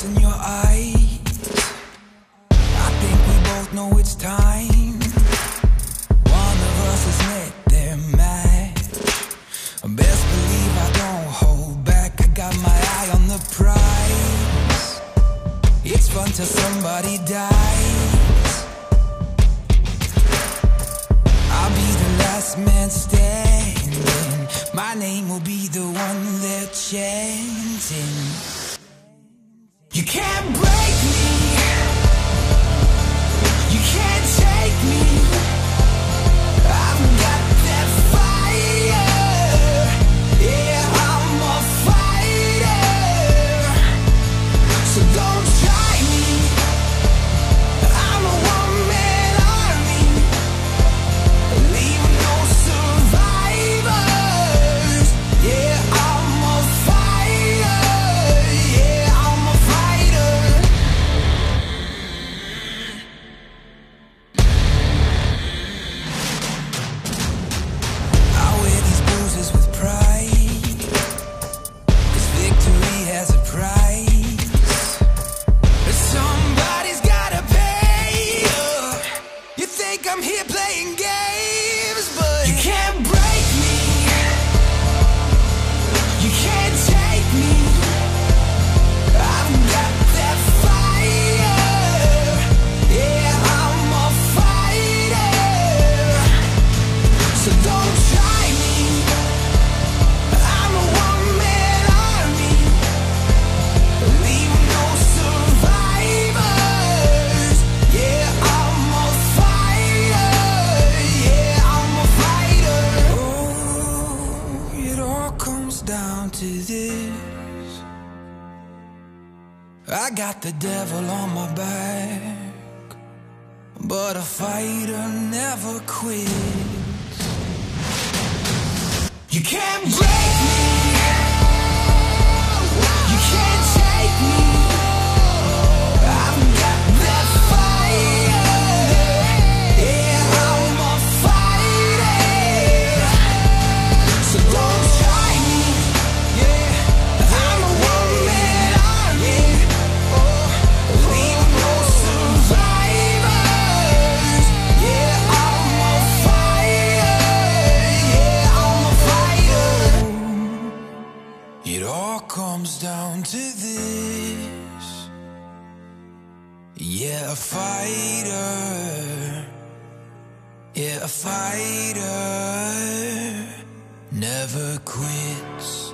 lost in your eyes. I think we both know it's time. One of us has met their match. Best believe I don't hold back. I got my eye on the prize. It's fun till somebody dies. I'll be the last man standing. My name will be the one they're chanting. You can't break me. You can't take me. I've got that fire. Yeah, I'm a fighter. So don't try me. I'm a one-man army, leaving no survivors. Yeah, I'm a fighter. Yeah, I'm a fighter. I wear these bruises with pride, 'cause victory has a price. But somebody's gotta pay. You think I'm here playing games, but you can't break me. You can't take me. I've got that fire. Yeah, I'm a fighter. So don't try me. I'm a one-man army, leaving no survivors. Yeah, I'm a fighter. Yeah, I'm a fighter. Oh, it all comes down to this. I got the devil on my back, but a fighter never quits. You can't break me. You can't take me. I've got that fire. Yeah, I'm a fighter. So don't try me. Yeah, I'm a one-man army, leaving no survivors. Yeah, I'm a fighter. Yeah, I'm a fighter. It all comes down to this. Yeah, a fighter. Yeah, a fighter never quits.